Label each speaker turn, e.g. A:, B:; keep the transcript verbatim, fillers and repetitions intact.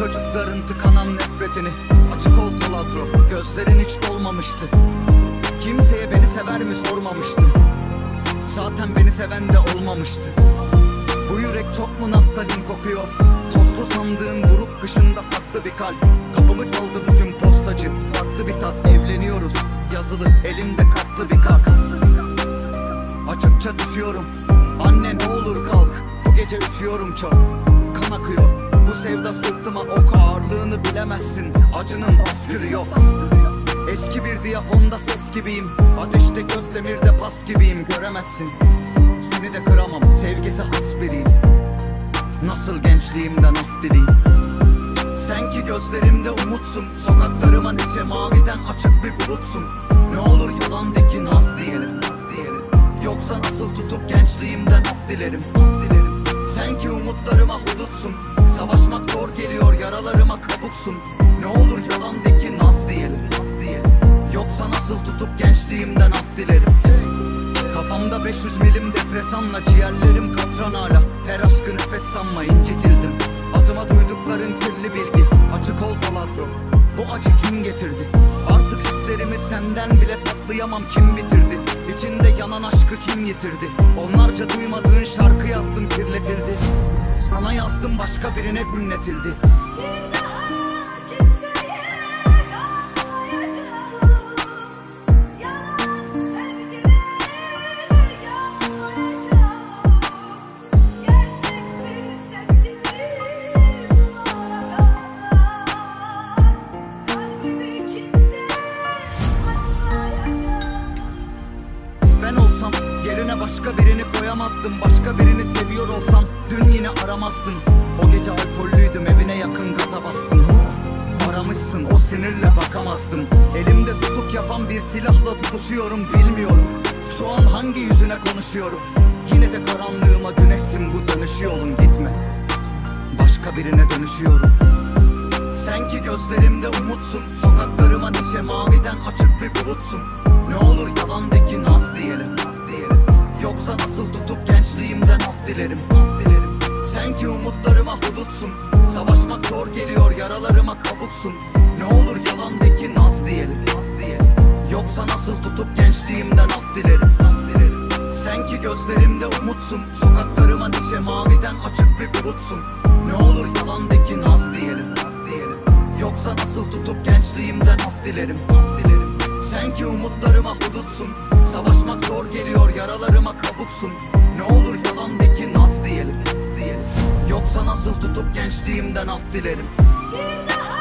A: çocukların tıkanan nefretini. Açık ol Taladro, gözlerin hiç dolmamıştı. Kimseye beni sever mi sormamıştım. Zaten beni seven de olmamıştı. Bu yürek çok mu naftalin kokuyor? Tozlu sandığın buruk kışında saklı bir kalp. Kapımı çaldı bugün postacı, farklı bir tat. Evleniyoruz, yazılı elimde kartlı bir kart. Açıkça düşüyorum, anne ne olur kalk. Bu gece üşüyorum çok, kan akıyor. Bu sevda sırtıma ok, ağırlığını bilemezsin. Acının püskürü yok. Eski bir diyafonda ses gibiyim, ateşte göz demirde pas gibiyim. Göremezsin, seni de kıramam, sevgisi has biriyim. Nasıl gençliğimden af dileyim. Sen ki gözlerimde umutsun, sokaklarıma neşe maviden açık bir bulutsun. Ne olur yalan de ki naz diyelim. Yoksa nasıl tutup gençliğimden af dilerim. Sen ki umutlarıma hudutsun, savaşmak zor geliyor yaralarıma kabuksun. Ne olur yalan de ki naz diyelim. Yoksa nasıl tutup gençliğimden af dilerim. Kafamda beş yüz milim depresanla, ciğerlerim katran hala. Her aşkı nefes sanma, incitildim. Adıma duydukların kirli bilgi. Açık ol Taladro, bu acı kim getirdi? Artık hislerimi senden bile saklayamam, kim bitirdi? İçinde yanan aşkı kim yitirdi? Onlarca duymadığın şarkı yazdım, kirletildi. Sana yazdım, başka birine dinletildi. Yerine başka birini koyamazdım. Başka birini seviyor olsam dün yine aramazdın. O gece alkollüydüm, evine yakın gaza bastım. Aramışsın, o sinirle bakamazdım. Elimde tutuk yapan bir silahla tutuşuyorum, bilmiyorum şu an hangi yüzüne konuşuyorum. Yine de karanlığıma güneşsin, bu dönüş yolun, gitme. Başka birine dönüşüyorum. Sen ki gözlerimde umutsun, sokaklarıma neşe maviden açık bir bulutsun. Ne olur yalan de ki naz diyelim. Yoksa nasıl tutup gençliğimden af dilerim. Sen ki umutlarıma hudutsun, savaşmak zor geliyor yaralarıma kabuksun. Ne olur yalan de ki naz diyelim. Yoksa nasıl tutup gençliğimden af dilerim. Sen ki gözlerimde umutsun, sokaklarıma neşe maviden açık bir bulutsun. Ne olur yalan de ki naz diyelim. Yoksa nasıl tutup gençliğimden af dilerim. Sen ki umutlarıma hudutsun, savaşmak zor geliyor yaralarıma kabuksun. Ne olur yalan de ki naz diyelim. Yoksa nasıl tutup gençliğimden af dilerim.